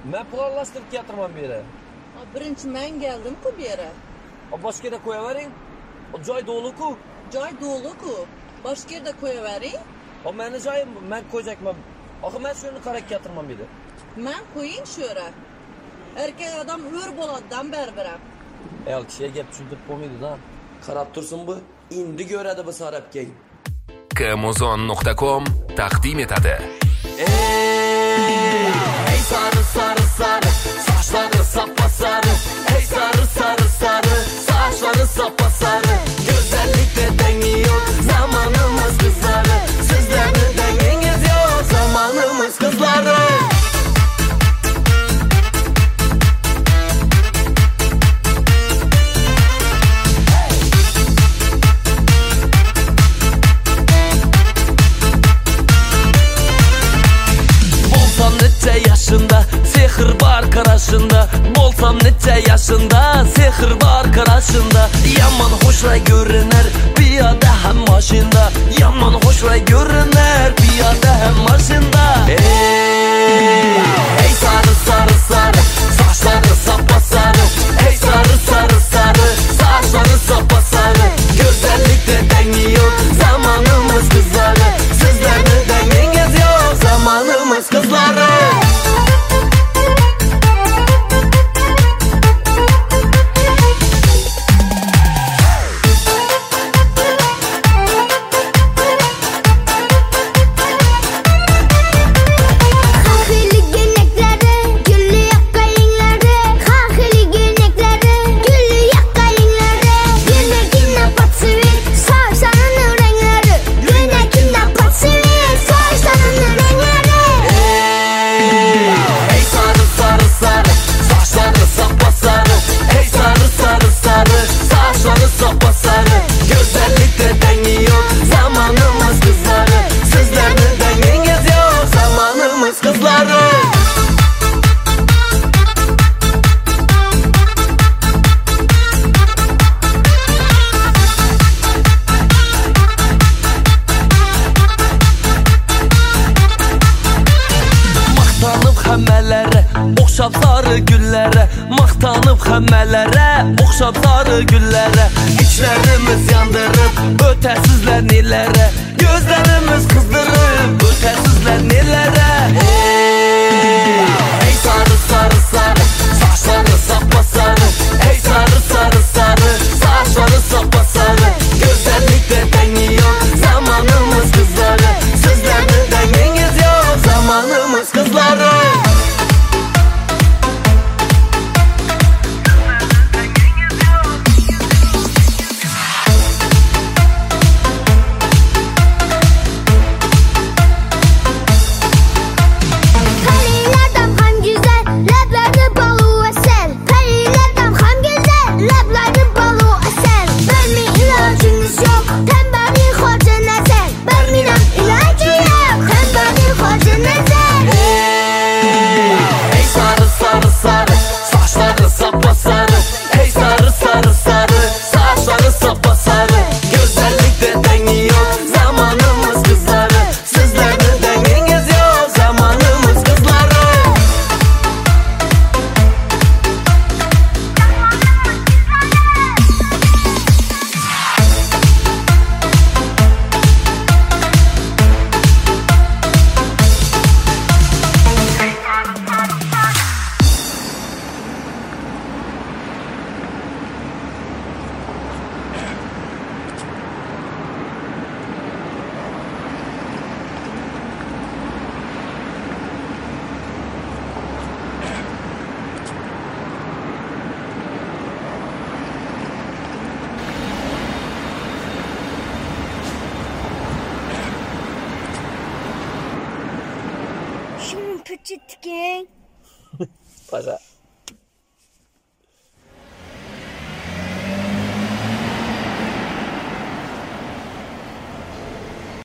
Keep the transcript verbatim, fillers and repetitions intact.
Ben planlaştırıp getirmem bir yere. Birinchi ben geldim ku bir yere. O başka yere koyavering. O joy dolu ku. Joy dolu ku. Başka yerde koyavering. O meni joyim, ben koyacakmam. Akı ben şunu karak getirmem bir yere. Ben koyayım şöyle. Erkek adam hür boladan berbere. Eğer kişiye gep tushuntirib bo'lmaydi da. Qarab tursin bu, endi ko'radi bu sarab keyin. Kamozon nuqta com taqdim etadi. Ey, ey sarı sarı sarı, saçları sapasarı. Ey sarı sarı sarı, saçları sapasarı. Güzellikte dengi yok, zamanımız kızları. Sizlerin denginiz yok, zamanımız kızları. Neçe yaşında sehr var karşında. Bolsam neçe yaşında sehr var karşında. Yaman hoşra görünür piyada hem maşında. Yaman hoşra görünür piyada hem maşında. Ey, ey sarı sarı sarı, saçları sapasarı. Ey sarı sarı sarı, saçları sapasarı. Güzellikte dengi yok, zamanımız kızları. Sizlerin denginiz yok, zamanımız kızları. Oxşab sarı güllere, maqtanıb xəmmələrə, oxşab sarı güllere. İçlərimiz yandırıb, ötəsizlər nelərə, gözlərimiz qızdırıb, ötəsizlər nelərə. Ey, ey sarı sarı sarı, saçları sapasarı. Ey sarı sarı sarı, saçları sapasarı. Güzellikte dengi yok, zamanımız kızları. Sizlerin denginiz yok, zamanımız kızları. Şimdi pıçıtken. Paşa.